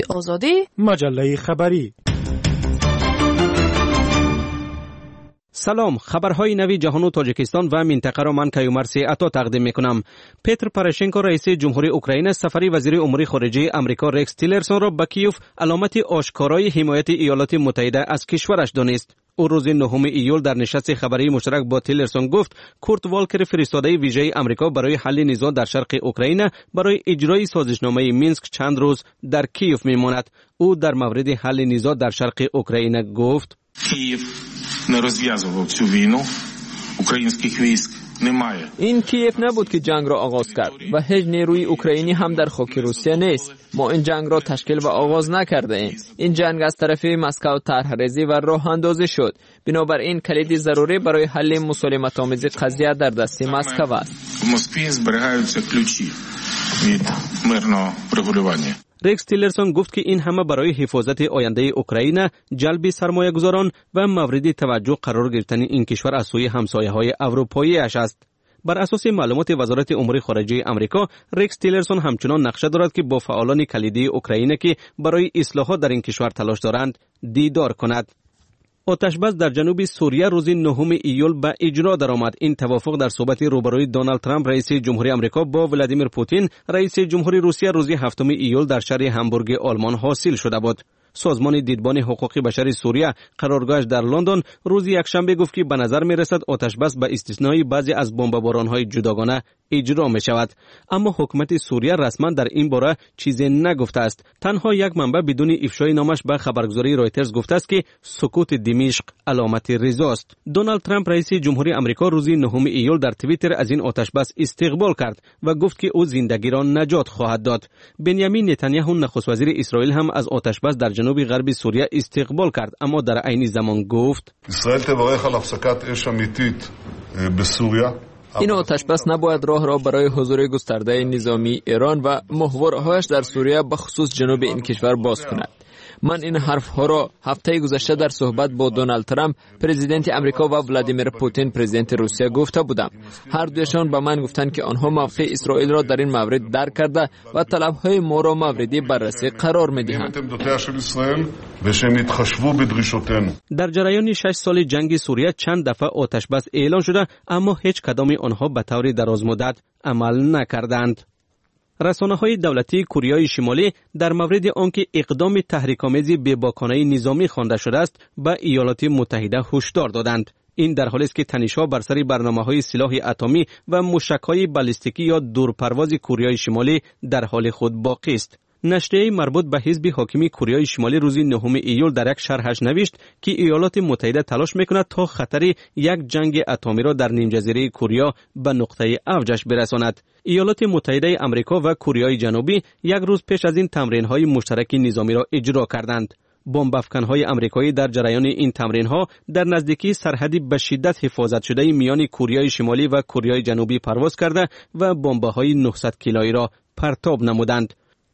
آزادی، مجله خبری. سلام، خبرهای نوی جهان و تاجیکستان و منطقه را من کیومرث عطا تقدیم میکنم. پتر پروشنکو رئیس جمهوری اوکراین سفری وزیر امور خارجه آمریکا رکس تیلرسون را به کیف علامت آشکارای حمایت ایالات متحده از کشورش دانست. او روز 9 ایول در نشست خبری مشترک با تیلرسون گفت کورت والکر فرستاده ویژه آمریکا برای حل نزاع در شرق اوکراین برای اجرای سازشنامه مینسک چند روز در کیف میماند. او در مورد حل نزاع در شرق اوکراین گفت не розв'язував цю війну, українських військ немає. این کیف نبود که جنگ را آغاز کرد و هیچ نیروی اوکراینی هم در خاک روسیه نیست. ما این جنگ را تشکیل و آغاز نکرده ایم. این جنگ از طرف مسکو طرح‌ریزی و راه اندازی شد. بنابراین کلید ضروری برای حل مسالمت‌آمیز قضیه در دست مسکو است. В Москві зберігаються ключі від мирного врегулювання. رکس تیلرسون گفت که این همه برای حفاظت آینده اوکراین، جلب سرمایه‌گذاران و مورد توجه قرار گرفتن این کشور از سوی همسایه‌های اروپایی اش است. بر اساس معلومات وزارت امور خارجه آمریکا، رکس تیلرسون همچنان نقشه دارد که با فعالان کلیدی اوکراین که برای اصلاحات در این کشور تلاش دارند دیدار کند. آتش‌بس در جنوب سوریه روز 9 ایول به اجرا درآمد. این توافق در صحبت روبروی دونالد ترامپ رئیس جمهوری آمریکا با ولادیمیر پوتین رئیس جمهوری روسیه روز 7 ایول در شهر همبورگ آلمان حاصل شده بود. سازمان دیدبان حقوق بشر سوریه قرارگاهش در لندن روز یکشنبه گفت که به نظر می رسد آتش‌بس به استثنای بعضی از بمباران‌های جداگانه اجرا می شود. اما حکومت سوریه رسما در این باره چیزی نگفته است. تنها یک منبع بدون افشای نامش به خبرگزاری رایترز گفته است که سکوت دمشق علامت رضا است. دونالد ترامپ رئیس جمهوری آمریکا روز 9 ایول در توییتر از این آتش‌بس استقبال کرد و گفت که او زندگی را نجات خواهد داد. بنیامین نتانیاهو نخست وزیر اسرائیل هم از آتش‌بس در جنوب غرب سوریه استقبال کرد، اما در عین زمان گفت اسرائیل تبارک علی افسکت اش امیتیت به سوریه. این آتش‌بس نباید راه را برای حضور گسترده نظامی ایران و محورهایش در سوریه به خصوص جنوب این کشور باز کند. من این حرفها را هفته گذشته در صحبت با دونالد ترامپ پرزیدنت آمریکا و ولادیمیر پوتین پرزیدنت روسیه گفته بودم. هر دویشان به من گفتند که آنها موقع اسرائیل را در این مورد درک کرده و طلب‌های ما را موردی بررسی قرار می‌دهند. در جریان 6 سال جنگ سوریه چند دفعه آتش‌بس اعلان شده، اما هیچ کدام آنها به طور درازمدت عمل نکردند. رسانه‌های دولتی کره شمالی در مورد آنکه اقدام تحریک‌آمیز بی‌باکانه نظامی خوانده شده است به ایالات متحده هشدار دادند. این در حالی است که تنش‌ها بر سر برنامه‌های سلاح اتمی و موشک‌های بالستیکی یا دورپرواز کره شمالی در حال خود باقی است. نشریه مربوط به حزب حاکم کره شمالی روز 9 ایول در یک شرحش نوشت که ایالات متحده تلاش می‌کند تا خطر یک جنگ اتمی را در نیم‌جزیره کره به نقطه اوجش برساند. ایالات متحده آمریکا و کره جنوبی یک روز پیش از این تمرین‌های مشترک نظامی را اجرا کردند. بمب افکن‌های آمریکایی در جریان این تمرین‌ها در نزدیکی سرحدی به شدت حفاظت شده میان کره شمالی و کره جنوبی پرواز کرده و بمب‌های 900 کیلویی را پرتاب نمودند.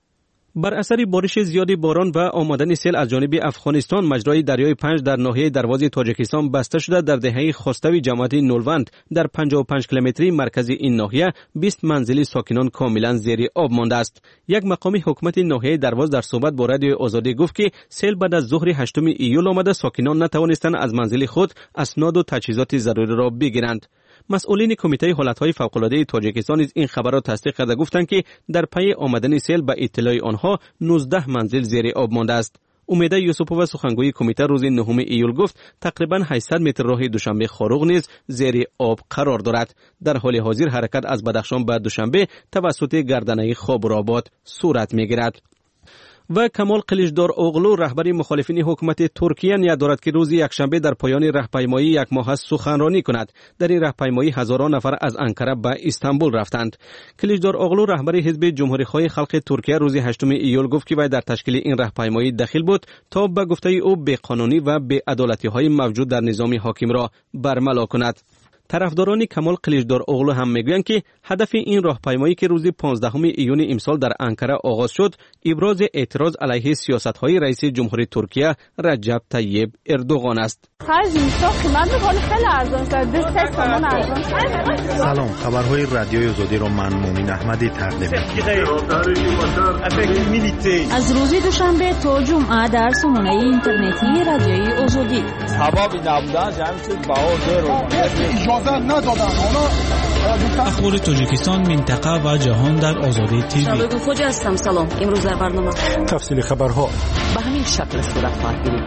بر اثر بارش زیاد باران و آمدن سیل از جانب افغانستان، مجرای دریای پنج در ناحیه دروازه تاجیکستان بسته شده. در دهه خاستوی جماعت نولوند در 55 کیلومتری مرکز این ناحیه 20 منزل ساکنان کاملا زیر آب مانده است. یک مقام حکومت ناحیه درواز در صحبت با رادیو آزادی گفت که سیل بعد از ظهر 8 ایول آمده، ساکنان نتوانستند از منزل خود اسناد و تجهیزات ضروری را بگیرند. مسئولین کمیته حالتهای فوق‌العاده تاجیکستان از این خبر را تصدیق کرده گفتند که در پی آمدن سیل به اطلاع آنها 19 منزل زیر آب مانده است. امیده یوسفووا سخنگوی کمیته روز 9 ایول گفت تقریباً 800 متر راه دوشنبه خاروغ نیز زیر آب قرار دارد. در حال حاضر حرکت از بدخشان به دوشنبه توسط گردنه خابرآباد صورت می‌گیرد. و کمال قلیچدار اوغلو رهبر مخالفین حکومت ترکیه نیت دارد که روز یکشنبه در پایان راهپیمایی یک ماه سخنرانی کند. در این راهپیمایی هزاران نفر از انقره به استانبول رفتند. قلیچدار اوغلو رهبر حزب جمهوری‌خواه خلق ترکیه روز 8 ایول گفت که وی در تشکیل این راهپیمایی دخیل بود تا به گفته او بی‌قانونی و بی‌عدالتی‌های موجود در نظام حاکم را برملا کند. طرفداران کمال قلیچدار اوغلو هم میگویند که هدف این راهپیمایی که روز 15 ایون امسال در انقره آغاز شد ابراز اعتراض علیه سیاست‌های رئیس جمهوری ترکیه رجب طیب اردوغان است. سلام، خبرهای رادیوی آزادی را من مومن احمدی تقدیم می‌کنم. از روز دوشنبه تا جمعه در سامانه اینترنتی رادیوی آزادی. سبب نبودن جمع شد باور اجازه ندادن. اخبار تاجیکستان، منطقه و جهان در آزادی تیوی. شبگون خوجا هستم. سلام. امروز در برنامه تفصیل خبرها به همین شکل صورت خواهد گرفت.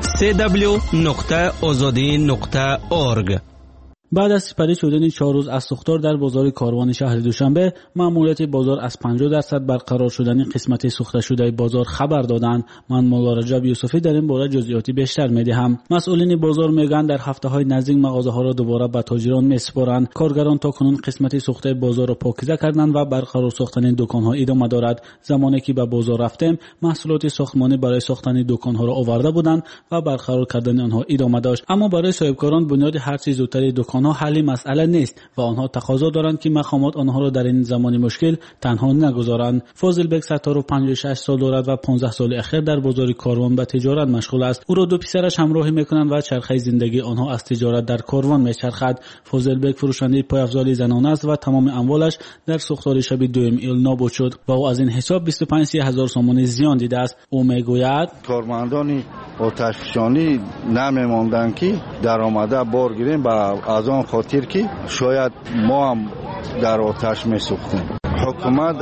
www.azadi.org. بعد از سپری شدن 4 روز از سوختار در بازار کاروان شهر دوشنبه، ماموریت بازار از 50% برقرار شدن قسمت سوخته شده بازار خبر دادند. من مولا رجب یوسفی در این باره جزئیاتی بیشتر میدهم. مسئولین بازار میگن در هفته‌های نزدیک مغازه‌ها را دوباره به تاجران میسپارند. کارگران تا کنون قسمت سوخته بازار را پاکیزه کردند و برقرار ساختن دکان‌ها ادامه دارد. زمانی که به بازار رفتیم، محصولات ساختمانی برای ساختن دکان‌ها را آورده بودند و برقرار کردن آنها ادامه داشت. اما برای صاحبکاران بنیاد هر چیز زودتر دکان‌ها حل مسئله نیست و آنها تقاضا دارند که مقامات آنها را در این زمان مشکل تنها نگذارند. فاضل بک ستار 56 سال دارد و 15 سال اخیر در بازار کاروان به تجارت مشغول است. او را 2 پسرش همراهی میکنند و چرخه زندگی آنها از تجارت در کاروان میچرخد. فاضل بک فروشنده پایافزال زنانه است و تمام اموالش در سوختار شب 2 ایول نابود شد و او از این حساب 25,000 سومان زیان دیده است. او میگوید کارمندان آتشفشانی نمیماندند که درآمده بار گیریم با از آن خاطر که شاید ما هم در آتش می سوختیم. حکومت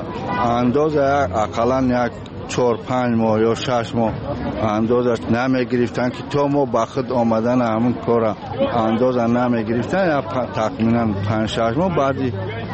اندازه اقلا 4-5 ماه یا 6 ماه اندازش نمی گرفتن که تا ما به خود آمدن همون کار اندازه نمی گرفتن یا تقریبا 5-6 ماه بعدی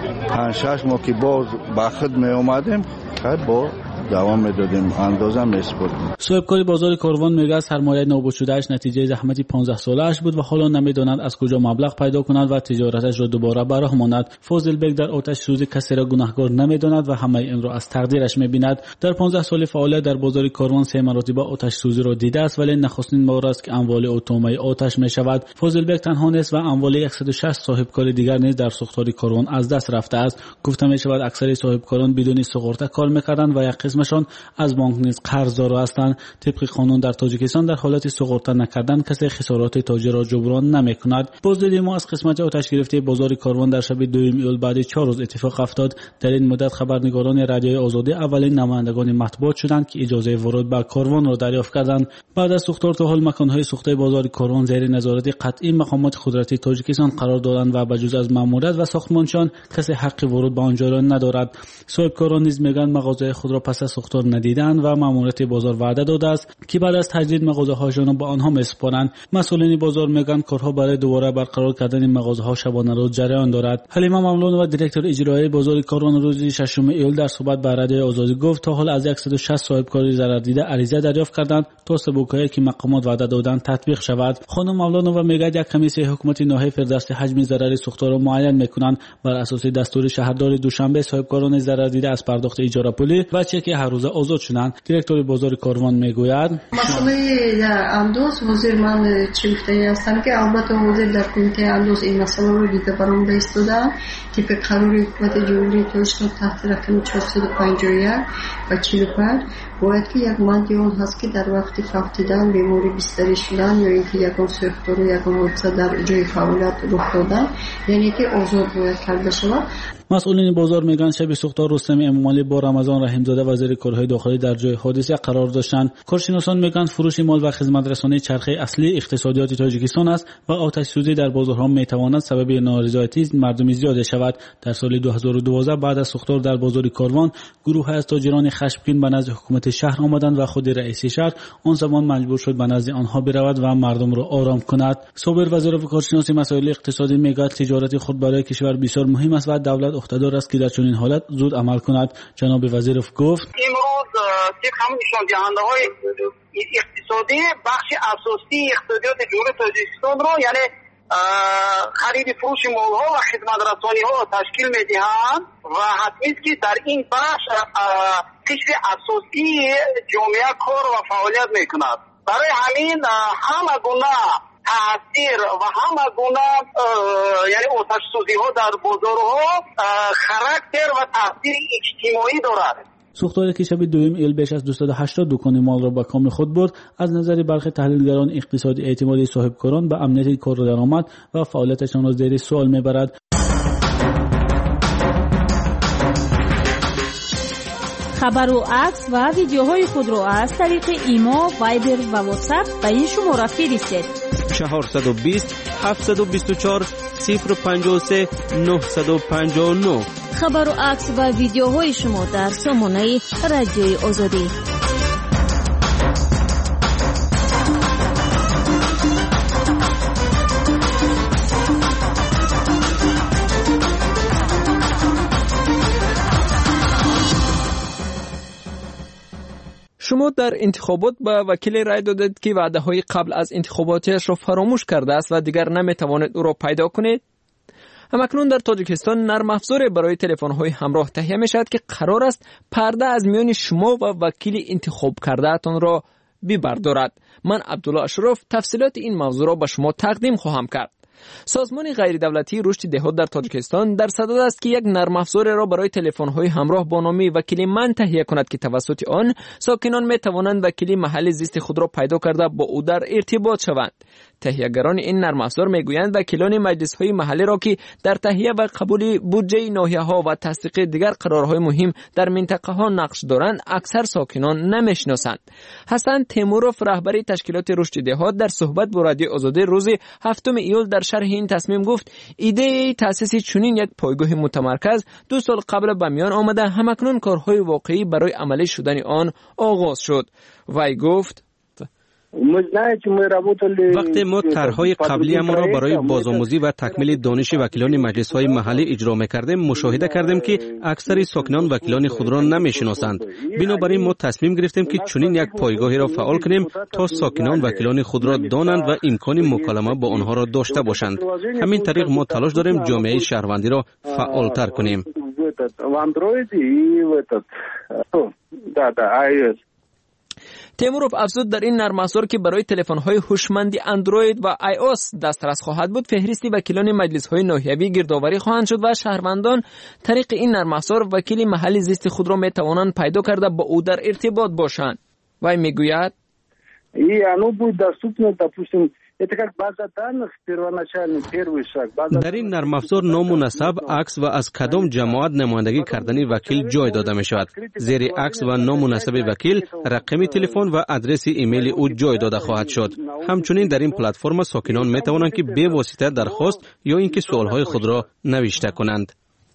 5-6 ماه که باز به خود می آمدیم خیلی با دوام میدادیم اندازه میسپردیم. صاحبکار بازار کاروان میگه سرمایه نابود شدهش نتیجه زحمت 15 ساله‌اش بود و حالا نمیداند از کجا مبلغ پیدا کند و تجارتش را دوباره به راه ماند. فاضل بک در آتش سوزی کسی را گناهکار نمیداند و همه این را از تقدیرش میبیند. در 15 سال فعالیت در بازار کاروان 3 مرتبه آتش سوزی را دیده است ولی نخستین بار است که اموال او تومه آتش میشود. فاضل بک تنها نیست و اموال 160 صاحبکار دیگر نیز در سوختار کاروان از دست رفته است. گفته میشود اکثر صاحبکاران بدون سقراط کار میکردند و یک قسمشان از بانک نیز قرضدار هستند. طبق قانون در تاجیکستان در حالت سقراط نکردن کسی خسارات تاجر را جبران نمیکند. بازدید ما از قسمت آتش گرفته بازار کاروان در شب 2 ایول بعد 4 روز اتفاق افتاد. در این مدت خبرنگاران رادیوی آزادی اولین نمایندگان مطبوعات شدند که اجازه ورود به کاروان را دریافت کردند. بعد از سوختار تا حال مکان‌های سوخته بازار کاروان زیر نظارت قطعی مقامات قدرتی تاجیکستان قرار دادند و بجز از ماموریت و ساختمانشان کسی حق ورود به آنجا را ندارد. صاحبکاران نیز میگن مغازه خود را پس از سوختار ندیدند و ماموریت بازار وعده داده است که بعد از تجدید مغازه‌هاشان را به آنها میسپارند. مسئولین بازار میگن کارها برای دوباره برقرار کردن مغازه‌ها شبانه روز جریان دارد. حلیمه مملون و دیرکتور اجرایی بازار کاروان روز 6 ایول در صحبت با رادیوی آزادی گفت تا حال از 160 صاحبکار ضرر دیده عریضه دریافت کردند تا سبوکایی که مقامات وعده دادند تطبیق شود. خانم مملون و میگه یک کمیسیون حکومتی ناحیه فردست حجم ضرر سوختار را معین میکنند. بر اساس دستور شهردار دوشنبه صاحبکاران ضرر دیده از پرداخت اجاره پولی و چک هر روزه آزاد شدند. دیرکتور بازار کاروان میگوید مسئله اندوز وزیر من چی گفته هستم که البته وزیر در کمیته اندوز این مسئله رو دیده برام بایستادن طبق قرار حکومت جمهوری تاجیکستان تحت رقم 451 و 45 باید که یک مدیون هست که در وقت فقدان بیماری بستری شدن یا اینکه یکم سوختار و یکم حادثه در جای فعالیت رخ دادن یعنی که آزاد باید کرده شود. مسئولین بازار میگن شب سوختار رستم امامعلی با رمضان رحیمزاده وزیر کارهای داخلی در جای حادثه قرار داشتند. کارشناسان میگن فروش مال و خدمات رسانی چرخه اصلی اقتصادیات تاجیکستان است و آتش سوزی در بازارها میتواند سبب نارضایتی مردم زیاد شود. در سال 2012 بعد از سوختار در بازار کاروان گروه از تاجران خشمگین به نزد حکومت شهر آمدند و خود رئیس شهر آن زمان مجبور شد به نزد آنها برود و مردم را آرام کند. صابر وزیر کارشناسی مسائل اقتصادی میگه تجارت خود برای کشور بسیار مهم است و دولت اقتدار است که در چنین حالت زود عمل کند. جناب وزیرف گفت امروز طبق همون نشان دهنده‌های اقتصادی بخش اساسی اقتصادیات جمهوری تاجیکستان رو یعنی خرید فروش مال‌ها و خدمات رسانی‌ها تشکیل می‌دهند و حتمی است که در این بخش قشر اساسی جامعه کار و فعالیت می‌کند. برای همین همه گونه تاثیر و همه گونه یعنی آتش سوزی ها در بازارها خاراکتر و تاثیر اجتماعی دارد. سوختار که شب دوم ایل بیش از 280 دکان مال را به کام خود برد. از نظر برخی تحلیلگران اقتصادی اعتمادی صاحبکاران به امنیت کار و درآمد و فعالیتشان را زیر سوال میبرد. خبر و عکس و ویدیوهای خود را از طریق ایما، وایبر و واتساپ به این شماره فرستید: 420 724 053 959. خبر و عکس و ویدیوهای شما در سامانه رادیوی آزادی. شما در انتخابات به وکیل رای دادید که وعده‌های قبل از انتخاباتش را فراموش کرده است و دیگر نمی‌توانید او را پیدا کنید. همکنون در تاجیکستان نرم افزار برای تلفن‌های همراه تهیه می‌شود که قرار است پرده از میان شما و وکیل انتخاب کرده‌تان را ببردارد. من عبدالله اشرف تفصیلات این موضوع را به شما تقدیم خواهم کرد. سازمان غیر دولتی رشد دهات در تاجیکستان در صدد است که یک نرم افزار را برای تلفن‌های همراه با نام وکیل من تهیه کند که توسط آن ساکنان می توانند وکیل محل زیست خود را پیدا کرده با او در ارتباط شوند. تهیه‌گران این نرم افزار میگویند وکیلان مجلس‌های محلی را که در تهیه و قبول بودجه ناحیه‌ها و تصدیق دیگر قرارهای مهم در منطقه‌ها نقش دارند اکثر ساکنان نمی‌شناسند. حسن تیموروف رهبر تشکیلات رشد دهات در صحبت با رادیو آزادی روز 7 ایول در شرح این تصمیم گفت ایده تأسیس چنین یک پایگاه متمرکز 2 سال قبل به میان آمده، همکنون کارهای واقعی برای عملی شدن آن آغاز شد. وی گفت وقتی ما طرح‌های قبلی ما را برای بازآموزی و تکمیل دانش وکیلان مجلس‌های محلی اجرا می‌کردیم، مشاهده کردیم که اکثر ساکنان وکیلان خود را نمی‌شناسند. بنابراین ما تصمیم گرفتیم که چنین یک پایگاهی را فعال کنیم تا ساکنان وکیلان خود را دانند و امکان مکالمه با آنها را داشته باشند. همین طریق ما تلاش داریم جامعه شهروندی را فعال‌تر کنیم. تیموروف افزود در این نرم افزار که برای تلفن‌های هوشمند اندروید و آی او اس دسترس خواهد بود، فهرستی وکیلان مجلس‌های ناحیوی گردآوری خواهند شد و شهروندان طریق این نرم افزار وکیل محلی زیست خود را می‌توانند پیدا کرده با او در ارتباط باشند. وی میگوید در این نرم افزار نام و نسب، عکس و از کدام جماعت نمایندگی کردنی وکیل جای داده می شود. زیر عکس و نام و نسب وکیل رقم تلفن و آدرس ایمیل او جای داده خواهد شد. همچنین در این پلتفرم ساکنان می توانند که به واسطه درخواست یا اینکه سوالهای خود را نوشته کنند.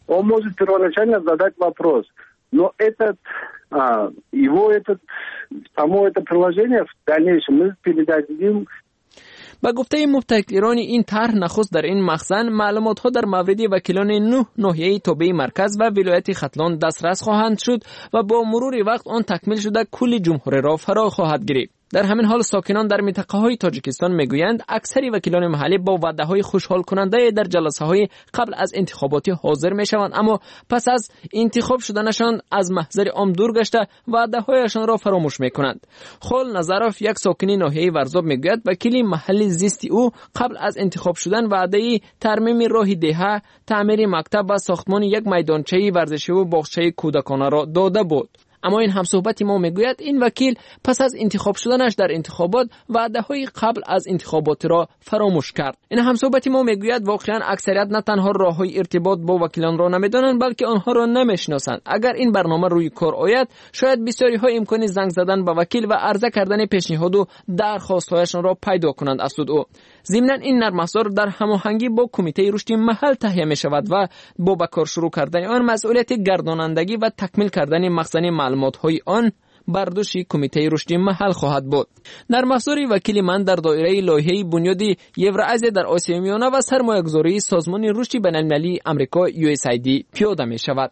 با گفته مبتکران این طرح نخست در این مخزن معلومات‌ها در مورد وکیلان 9 ناحیه تابع مرکز و ولایت ختلان دسترس خواهند شد و با مرور وقت آن تکمیل شده کل جمهوری را فرا خواهد گرفت. در همین حال ساکنان در منطقه‌های تاجیکستان میگویند اکثر وکیلان محلی با وعده‌های خوشحال کننده در جلسه‌های قبل از انتخابات حاضر میشوند، اما پس از انتخاب شدنشان از محضر عام دور گشته وعده‌هایشان را فراموش میکنند. خال نظرف یک ساکن ناحیه ورزاب میگوید وکیل محلی زیست او قبل از انتخاب شدن وعده ترمیم راه دهه، تعمیر مکتب و ساختمان یک میدانچه ورزشی و باغچه کودکانه را داده بود. اما این همصحبت ما میگوید این وکیل پس از انتخاب شدنش در انتخابات وعده‌های قبل از انتخابات را فراموش کرد. این همصحبت ما میگوید واقعا اکثریت نه تنها راه‌های ارتباط با وکیلان را نمیدانند بلکه آنها را نمیشناسند. اگر این برنامه روی کار آید شاید بسیاری‌ها امکان زنگ زدن به وکیل و عرضه کردن پیشنهاد و درخواست‌هایشان را پیدا کنند. افزود او ضمناً این نرم افزار در هماهنگی با کمیته رشد محل تهیه می‌شود و با به کار شروع کردن آن مسئولیت گردانندگی و تکمیل کردن مخزن معلومات‌های آن بر دوش کمیته رشد محل خواهد بود. نرم افزار وکیل من در دایره لایحه بنیادی یوراسیا در آسیا میانه و سرمایه‌گذاری سازمان رشد بین‌المللی آمریکا USAID پیاده می‌شود.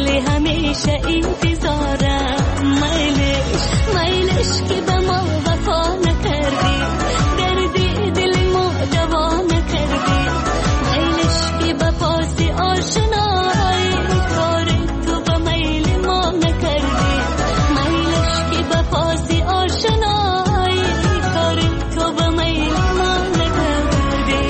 مثل همیشه انتظارم. میلش که به ما وفا نکردی، دردی دل ما دوا نکردی. میلش که به پاس آشنایی، کار تو به میل ما نکردی. میلش که به پاس آشنایی، کار تو به میل ما نکردی.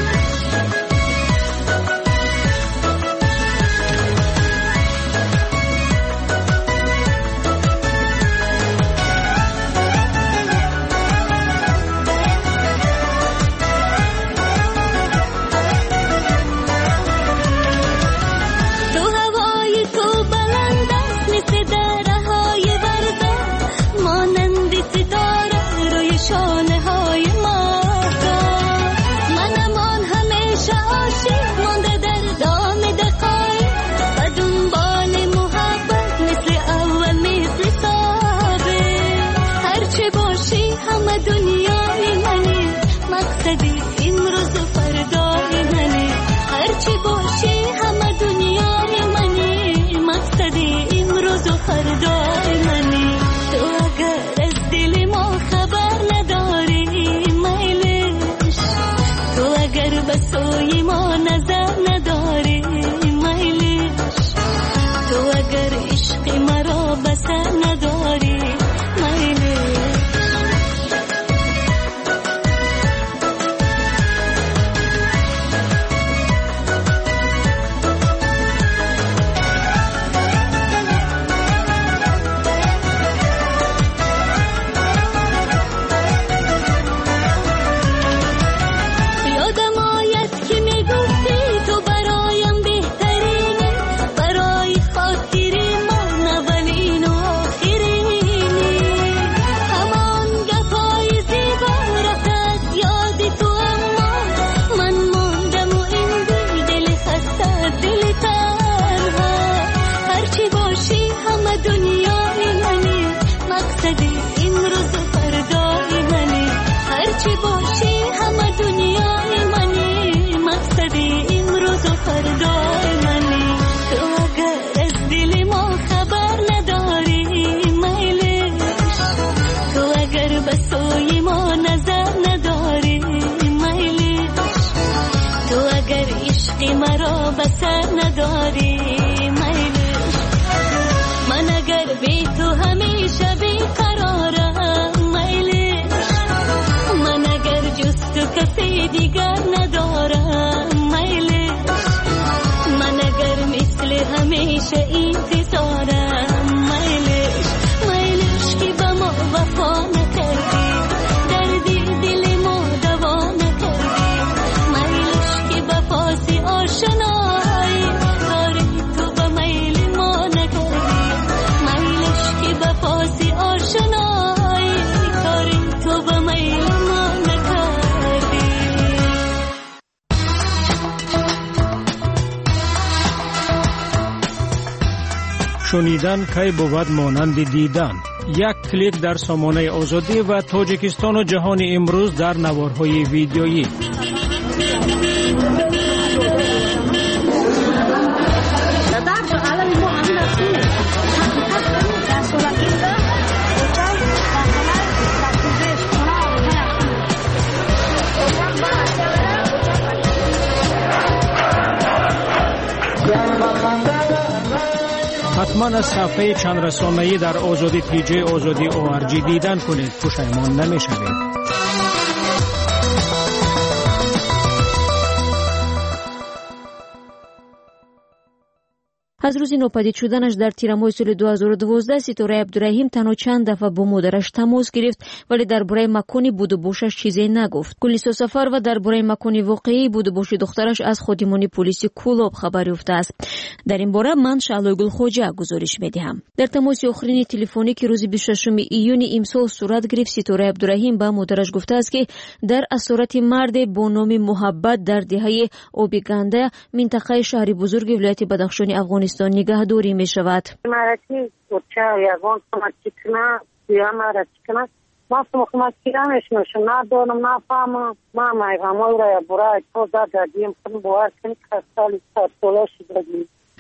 شنیدن کی بود مانند دیدن. یک کلیک در سامانه آزادی و تاجیکستان و جهان امروز در نوارهای ویدیویی. حتما از صفحه چند رسانه‌ای در آزادی پیج آزادی ORG دیدن کنید، پشیمان نمی‌شوید. از روز ناپدید شدنش در تیر ماه سال 2012 ستاره عبدالرحیم تنها چند دفعه با مادرش تماس گرفت، ولی درباره مکان بود و باشش چیزی نگفت. کلیسا سفر و درباره مکان واقعی بود و باش دخترش از خودمانی پلیس کولاب خبر یافته است. در این باره من شعلوگل خوجا گزارش می‌دهم. در تماس آخرین تلفنی که روز 26 ایون امسال صورت گرفت، ستاره عبدالرحیم با مادرش گفته است که در اسارت مرد با نام محبت در دهه آبیگنده منطقه شهر بزرگ ولایت بدخشان افغانستان نگهداری می شود. مرتی بچه یگان کمکی کنه یا مرتی کنه ما کمکی نمیشنوشم ندارم نفهمم ما میگم را برای تو دادیم کنم باور کنی که سالی سالش دادیم.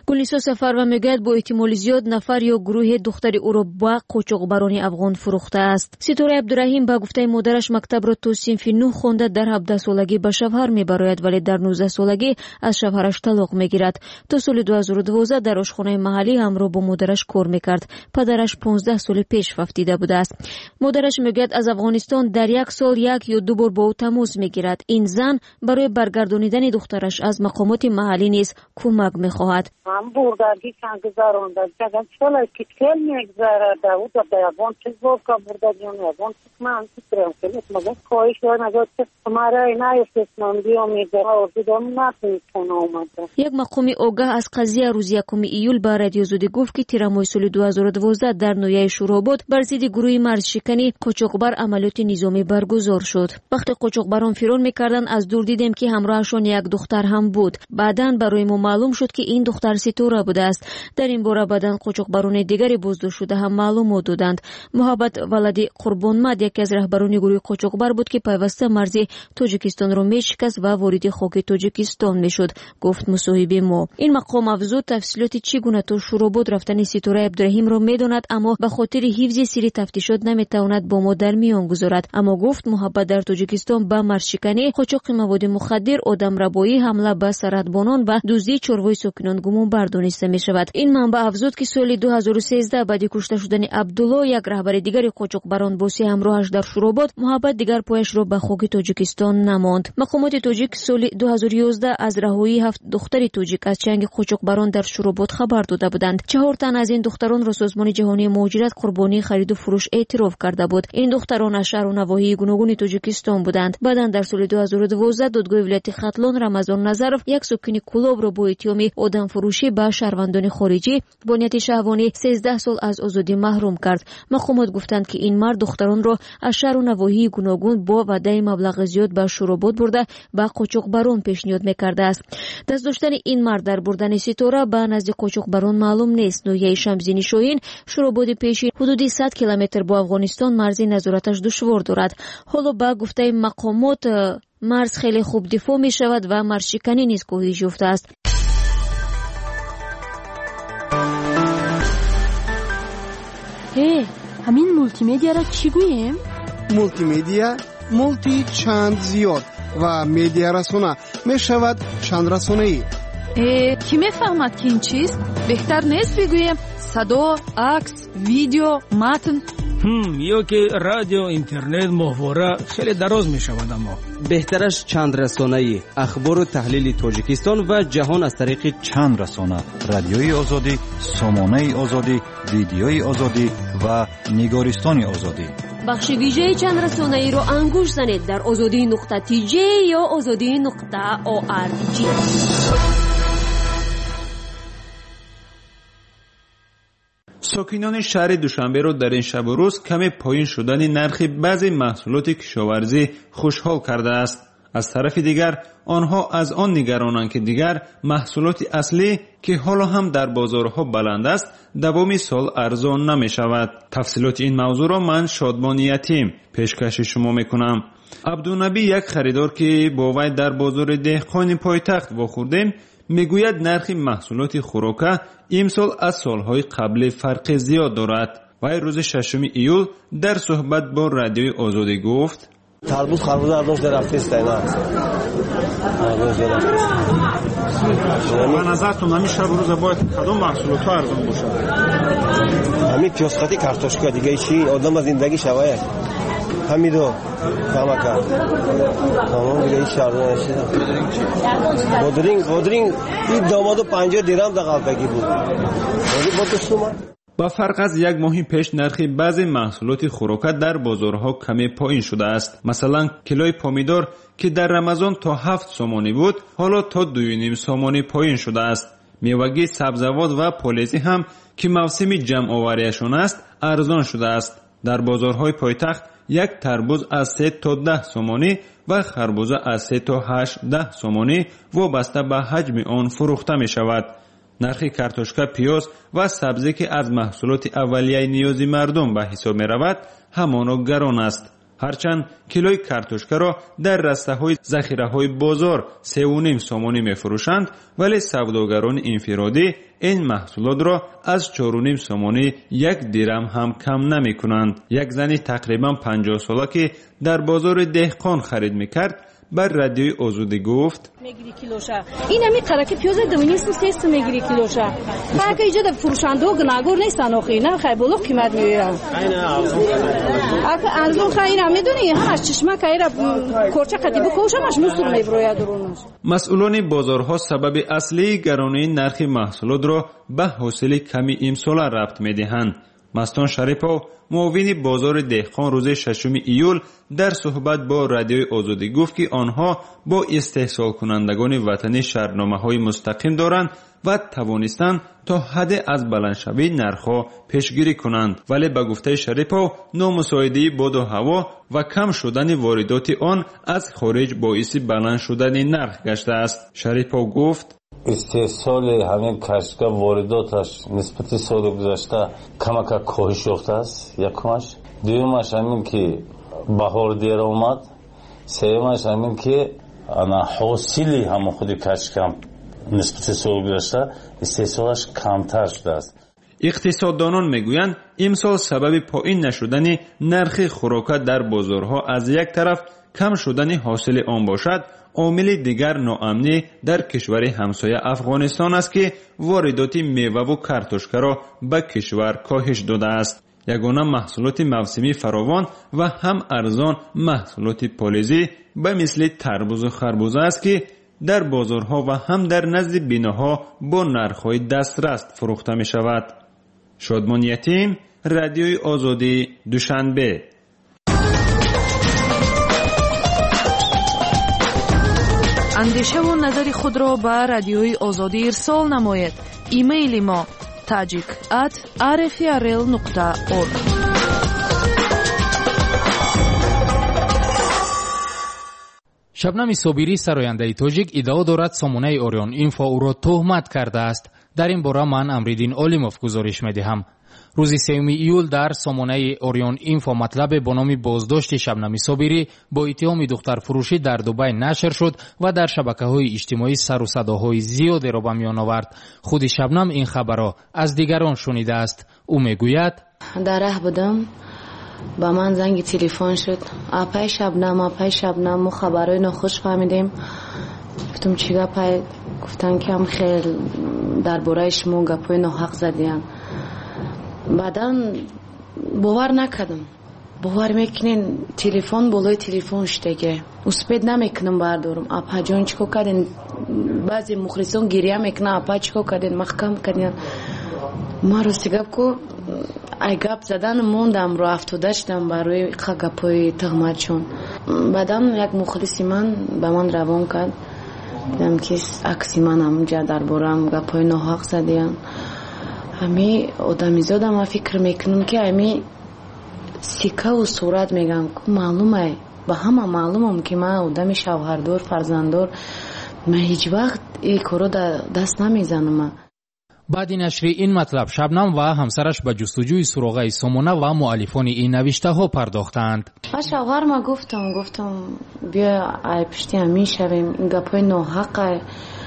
گلنیسا سفروا میگوید با احتمال زیاد نفر یا گروه دختری او را با قاچاقبران افغان فروخته است. ستاره عبدالرحیم با گفته مادرش مکتب را تا صنف 9 خوانده در 17 سالگی به شوهر میبراید ولی در 19 سالگی از شوهرش طلاق میگیرد. تا سال 2012 در آشخانه محلی همراه با مادرش کار میکرد. پدرش 15 سال پیش وفاتیده بوده است. مادرش میگوید از افغانستان در یک سال 1 یا 2 بار با او تماس میگیرد. این زن برای برگردانیدن دخترش از مقامات محلی نیز کمک میخواهد. من بردگی چند گذارونده چند سال که کل میگذاره داود و بیابان چیز بود که بردگی و میابان من سیترم کنید مگه کاهش دار نگاه که تماره اینای استثناندی و میگره و دیدم نتونید کنه اومده. یک مقامی آگاه از قضیه روز 1 ایول به رادیو زودی گفت که تیر ماه سال 2012 در نویه شوراباد بر ضد گروه مرز شکنی قاچاقبر عملیات نظامی برگزار شد. وقتی قاچاقبران فرار میکردند از دور دیدیم که همراهشان یک دختر هم بود. بعداً برای ما معلوم شد که این دختر ستاره بوده است. در این باره بعداً قاچاقبران دیگری بازداشت شده هم معلومات دادند. محبت ولدی قربانمد یکی از رهبران گروه قاچاقبر بود که پیوسته مرز تاجیکستان را میشکست و وارد خاک تاجیکستان میشد. گفت مصاحبه ما. این مقام افزود تفصیلات چگونه تا شوراباد رفتن ستاره عبدالرحیم را میداند اما به خاطر حفظ سری تفتیشات نمیتواند با ما در میان گذارد. اما گفت محبت در تاجیکستان به مرزشکنی، قاچاق مواد مخدر، آدمربایی، حمله به سرحدبانان و دزدی چارواهای ساکنان گمان بردانسته می شود. این منبع افزود که سال 2013 بعد کشته شدن عبدالله یک رهبر دیگر قاچاقبران با 3 همراهش در شوراباد محبت دیگر پایش را به خاک تاجیکستان نماند. مقامات تاجیک سال 2011 از رهایی 7 دختر تاجیک از چنگ قاچاقبران در شوراباد خبر داده بودند. 4 تن از این دختران را سازمان جهانی مهاجرت قربانی خرید و فروش اعتراف کرده بود. این دختران از شهر و نواحی گوناگون تاجیکستان بودند. بعدا در سال 2012 دادگاه ولایت ختلان رمضان نظرف یک ساکن کلاب را با اتهام آدم فروشی به شهروندان خارجی با نیت شهوانی 13 سال از آزادی محروم کرد. مقامات گفتند که این مرد دختران را از شهر و نواحی گوناگون با وعده مبلغ زیاد به شوراباد برده به قاچاقبران پیشنهاد میکرده است. دست داشتن این مرد در بردن ستاره به نزد قاچاقبران معلوم نیست. نویه شمزینی شاهین شوراباد پیشین حدود 100 کیلومتر با افغانستان مرزی نظارتش دشوار دارد. حالا با گفته مقامات مرز خیلی خوب دفاع می شود و مرزشکنی نیز کاهش یافته است. همین مولتی مدیا را چی گوییم؟ مولتی مدیا مولتی چند زیاد و مدیا رسانه می شود چند رسانه ای. کی میفهمد که این چیست؟ بهتر نیست بگویم صدا، عکس، ویدیو، متن. یا که رادیو، اینترنت، محوره خیلی دراز می شود. اما بهترش چند رسانه‌ای، اخبار و تحلیل تاجیکستان و جهان از طریق چند رسانه: رادیوی آزادی، سامانه آزادی، ویدیوی آزادی و نگارستان آزادی. بخش ویژه چند رسانه‌ای رو انگوش زنید در azadi.tj یا azadi.org. ساکنان شهر دوشنبه را در این شب و روز کمی پایین شدن نرخ بعضی محصولات کشاورزی خوشحال کرده است. از طرف دیگر آنها از آن نگرانند که دیگر محصولات اصلی که حالا هم در بازارها بلند است دوام سال ارزان نمی شود. تفصیلات این موضوع را من شادمان یتیم پیشکش شما میکنم. عبدالنبی یک خریدار که با وی در بازار دهقان پایتخت واخوردیم میگوید نرخ محصولات خوراکه امسال از سالهای قبل فرق زیاد دارد. وی روز 6 ایول در صحبت با رادیوی آزادی گفت: تربوز خربوزه ارزانش در رفته اینا است. به نظرتون همین شب روز باید کدام محصولات ها ارزان باشه؟ همین پیاز خطی کارتوشکا دیگه چی آدم از زندگی شوایه همیدو فهمکا تمام دیگه هیچ ارزان نشده. بودرینگ این دامادو 50 درهم در قلبگی بود. ولی با تو سومه با فرق از یک ماه پیش نرخ بعضی محصولات خوراک در بازارها کمی پایین شده است. مثلا کیلوی پامیدور که در رمضان تا 7 سومانی بود حالا تا 2.5 سومانی پایین شده است. میوگی، سبزوات و پالیزی هم که موسم جمع آوریشان است ارزان شده است. در بازارهای پایتخت یک تربوز از 3 تا 10 سومانی و خربوزه از 3 تا 8-10 سومانی وابسته به حجم آن فروخته می شود. نرخ کارتوشکا، پیاز و سبزی که از محصولات اولیه نیازی مردم به حساب می رود همانا گران است. هرچند کیلوی کارتوشکا را در رسته‌های ذخیره‌های بازار 3.5 سومانی می‌فروشند، ولی سوداگران انفرادی این محصولات را از 4.5 سومانی 1 درم هم کم نمی‌کنند. یک زنی تقریباً 50 ساله که در بازار دهقان خرید می‌کرد بر رادیوی آزادی گفت: میگیری کیلوشه این همی قرکی پیاز دوینیست سیست میگیری کیلوشه فقط اینجا در فروشنده و گناگور نیستن آخه نه خیلی بلو قیمت میگیرن ارزون خیلی میدونی همش چشمه که ایرا کورچه قدی بکوشمش مصور میبروید درونش. مسئولان بازارها سبب اصلی گرانی نرخ محصولات را به حاصل کمی امسال ربط میدهند. مستان شریپov معاون بازار دهقان روز 6 ایول در صحبت با رادیوی آزادی گفت که آنها با استحصال کنندگان وطنی شرطنامه‌های مستقیم دارند و توانستند تا حد از بلندشوی نرخ‌ها پیشگیری کنند، ولی به گفته شریپov نامساعدی باد و هوا و کم شدن واردات آن از خارج باعث بلند شدن نرخ گشته است. شریپov گفت: استحصال همین کاشتکار وارداتش نسبت سال گذشته کمک کاهش یافته است. یکمش، دومش همین که بهار دیر آمد، سومش همین که حاصلی هم خود کاشتکار نسبت سال گذشته استحصالش کمتر شده است. اقتصاددانان میگویند امسال سبب پایین نشدن نرخ خوراک در بازارها از یک طرف کم شدن حاصل آن باشد، عامل دیگر ناامنی در کشور همسایه افغانستان است که واردات میوه و کارتوشکا را به کشور کاهش داده است. یگانه محصولات موسمی فراوان و هم ارزان محصولات پالایزی به مثل تربوز و خربوزه است که در بازارها و هم در نزد بیناها با نرخ‌های دسترس فروخته می شود. شادمان یتیم، رادیوی آزادی، دوشنبه. اندیشه و نظر خود را به رادیوی آزادی ارسال نماید. ایمیل ما tajik@rfrl.org. شبنم صابری سراینده تاجیک ادعا دارد سامانه اوریون اینفو او را تهمت کرده است. در این باره من امریدین علیموف گزارش می‌دهم. روز 3 ایول در سامانه اوریون اینفو مطلب با نام بازداشت شبنم صابری با اتهام دختر فروشی در دبی نشر شد و در شبکه‌های اجتماعی سر و صداهای زیادی را به میان آورد. خود شبنم این خبر را از دیگران شنیده است. او میگوید: در راه بودم، با من زنگ تلفن شد. اپای شبنم ما خبرای ناخوش فهمیدیم. گفتم چی گپه؟ گفتن که هم خیلی درباره شما گپای ناحق زدین. بعدا باور نکردم. باور میکنین تلفن بالای تلفن شدگه اسپید نمیکنم بردارم. اپا جان چیکار کردین؟ بعضی مخلصان گریه میکنن اپا چیکار کردین؟ محکم کردین. ما راستی گپ کو ای گپ زدن موندم رو افتاده شدم برای گپای تهمتشون. بعدا یک مخلصی من به من روان کرد، دیدم که عکسی من همونجا دربارم گپای ناحق زدین. همی آدمیزاد هم فکر میکنم که همی سیکه و صورت میگم که معلومه به همه معلومم که من آدم شوهردار فرزنددار، من هیچ وقت این کارو دست نمیزنم. بعد نشر این مطلب شبنم و همسرش به جستجوی سراغ سامانه و مؤلفان این نوشته ها پرداختند. من شوهرم گفتم بیا ای پشتی همین شویم، این گپای ناحقه.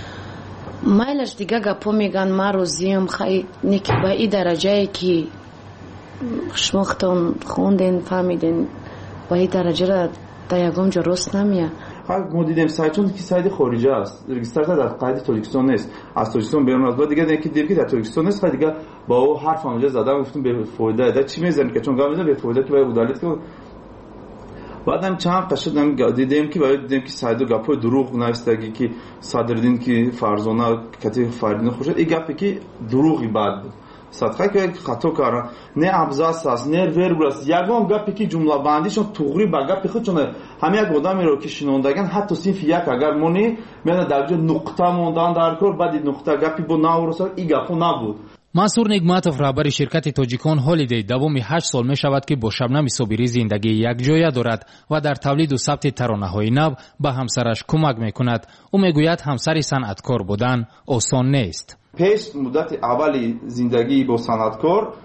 مایلش دیگه گپا میگن من روزیم خیلی نیکی به این درجه ای که شما خودتون خوندین فهمیدین به این درجه را در یکم جا رست نمیه. ما دیدیم سایتون که سایت خارجی است، رجیستر در قید تاجیکستان نیست، از تاجیکستان بیرون است. بعد دیگه دیدیم که در تاجیکستان نیست، دیگه با او حرف اونجا زدم گفتم به فایده ده چی میزنی که چون گفتم به فایده که باید عدالت کنه. بعدم چند قشنگ دیدیم که سایت گپای دروغ نوشتگی که صدردین که فرزانه کتی فردین خوشت این گپی که دروغی بعد بود صدقه که خطا کردن نه ابزاس است نه ورگوس یگان گپی که جمله بندیشون توغری با گپی خودشون همه یک آدمی رو که شنوندگان حتی صنف یک اگر مونی من در جا نقطه موندن در کار بعد نقطه گپی با ناورسال این گپو نبود. منصور نگمتوف رهبر شرکت تاجیکان هالیدی دوام 8 سال می شود که با شبنم صابری زندگی یک جایه دارد و در تولید و ثبت ترانه‌های نو به همسرش کمک می کند. او میگوید همسری صنعتکار بودن آسان نیست. پیش مدت اولی زندگی با صنعتکار